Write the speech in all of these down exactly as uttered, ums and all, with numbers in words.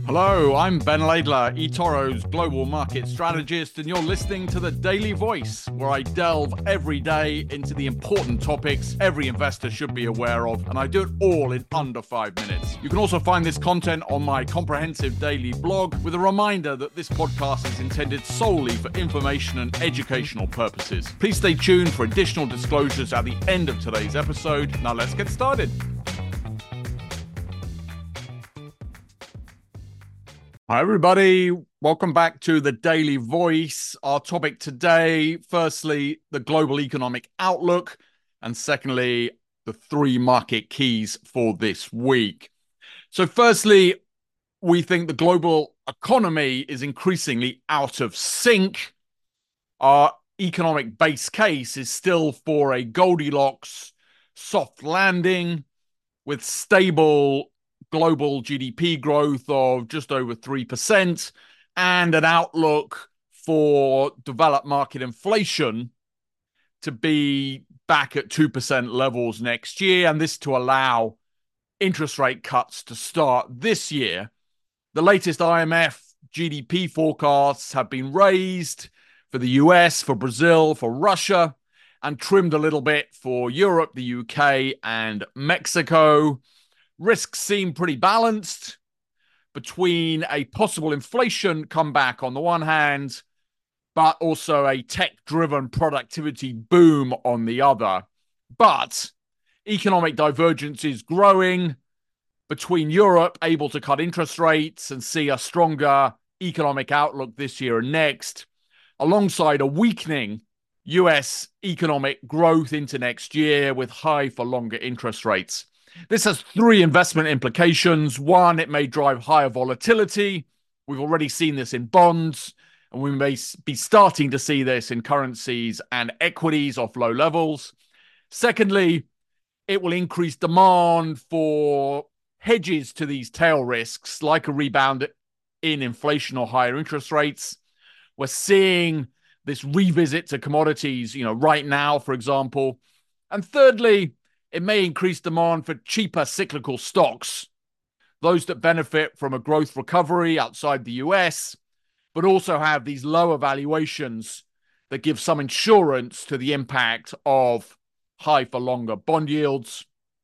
Hello, I'm Ben Laidler, eToro's global market strategist, and you're listening to The Daily Voice, where I delve every day into the important topics every investor should be aware of, and I do it all in under five minutes. You can also find this content on my comprehensive daily blog, with a reminder that this podcast is intended solely for information and educational purposes. Please stay tuned for additional disclosures at the end of today's episode. Now let's get started. Hi, everybody. Welcome back to The Daily Voice. Our topic today, firstly, the global economic outlook, and secondly, the three market keys for this week. So firstly, we think the global economy is increasingly out of sync. Our economic base case is still for a Goldilocks soft landing with stable global G D P growth of just over three percent and an outlook for developed market inflation to be back at two percent levels next year, and this to allow interest rate cuts to start this year. The latest I M F G D P forecasts have been raised for the U S, for Brazil, for Russia, and trimmed a little bit for Europe, the U K, and Mexico. Risks seem pretty balanced between a possible inflation comeback on the one hand, but also a tech-driven productivity boom on the other. But economic divergence is growing between Europe, able to cut interest rates and see a stronger economic outlook this year and next, alongside a weakening U S economic growth into next year with high for longer interest rates. This has three investment implications. One, it may drive higher volatility. We've already seen this in bonds, and we may be starting to see this in currencies and equities off low levels. Secondly, it will increase demand for hedges to these tail risks, like a rebound in inflation or higher interest rates. We're seeing this revisit to commodities, you know, right now, for example. And thirdly, it may increase demand for cheaper cyclical stocks, those that benefit from a growth recovery outside the U S, but also have these lower valuations that give some insurance to the impact of high for longer bond yields.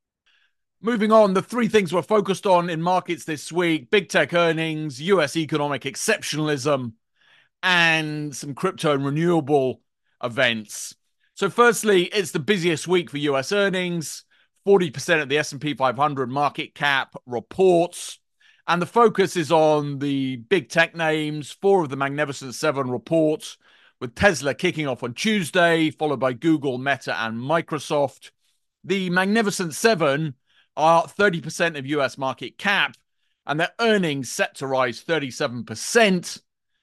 Moving on, the three things we're focused on in markets this week: big tech earnings, U S economic exceptionalism, and some crypto and renewable events. So firstly, it's the busiest week for U S earnings. forty percent of the S and P five hundred market cap reports. And the focus is on the big tech names. Four of the Magnificent Seven reports, with Tesla kicking off on Tuesday, followed by Google, Meta, and Microsoft. The Magnificent Seven are thirty percent of U S market cap, and their earnings set to rise thirty-seven percent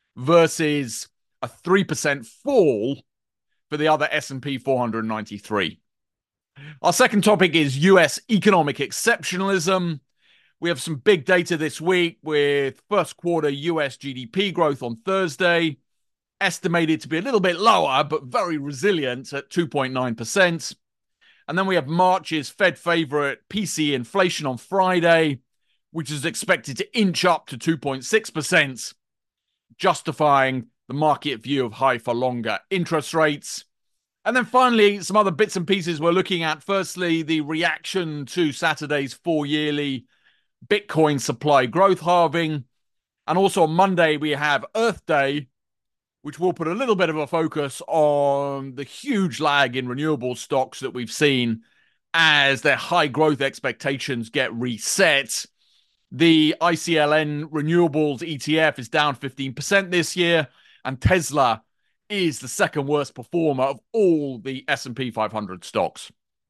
versus a three percent fall for the other S and P four hundred ninety-three. Our second topic is U S economic exceptionalism. We have some big data this week with first quarter U S G D P growth on Thursday, estimated to be a little bit lower, but very resilient at two point nine percent. And then we have March's Fed favorite P C E inflation on Friday, which is expected to inch up to two point six percent, justifying the market view of high for longer interest rates. And then finally, some other bits and pieces we're looking at. Firstly, the reaction to Saturday's four-yearly Bitcoin supply growth halving. And also on Monday, we have Earth Day, which will put a little bit of a focus on the huge lag in renewable stocks that we've seen as their high growth expectations get reset. The I C L N Renewables E T F is down fifteen percent this year, and Tesla is the second worst performer of all the S and P five hundred stocks.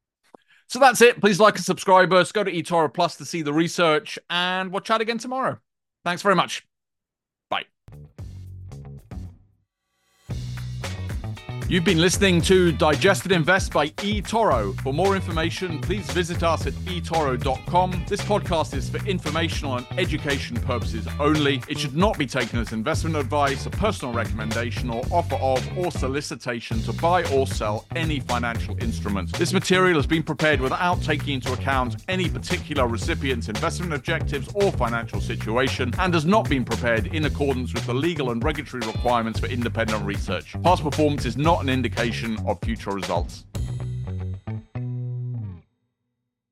So that's it. Please like and subscribe us. Go to eToro Plus to see the research, and we'll chat again tomorrow. Thanks very much. Bye. You've been listening to Digested Invest by eToro. For more information, please visit us at e toro dot com. This podcast is for informational and education purposes only. It should not be taken as investment advice, a personal recommendation, or offer of or solicitation to buy or sell any financial instruments. This material has been prepared without taking into account any particular recipient's investment objectives or financial situation and has not been prepared in accordance with the legal and regulatory requirements for independent research. Past performance is not an indication of future results.